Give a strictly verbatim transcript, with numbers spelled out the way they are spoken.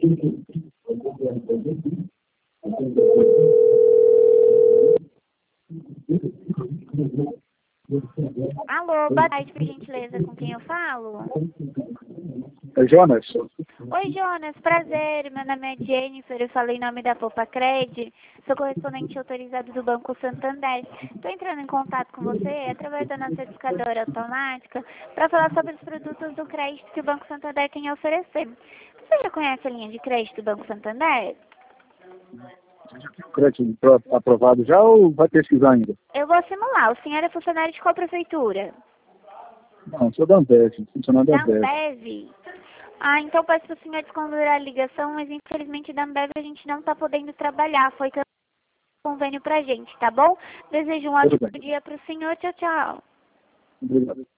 Alô, boa tarde, por gentileza, com quem eu falo? É Jonas? Oi, Jonas, prazer, meu nome é Jennifer, eu falei em nome da Popacred, sou correspondente autorizado do Banco Santander. Estou entrando em contato com você através da nossa educadora automática para falar sobre os produtos do crédito que o Banco Santander tem a oferecer. Você já conhece a linha de crédito do Banco Santander? O crédito aprovado já ou vai pesquisar ainda? Eu vou simular. O senhor é funcionário de qual prefeitura? Não, sou da Ambev, funcionário da Da Ambev. Ambev? Ah, então peço para o senhor desconsiderar a ligação, mas infelizmente da Ambev a gente não está podendo trabalhar. Foi que convênio pra gente, tá bom? Desejo um Tudo ótimo bem. dia para o senhor. Tchau, tchau. Obrigado.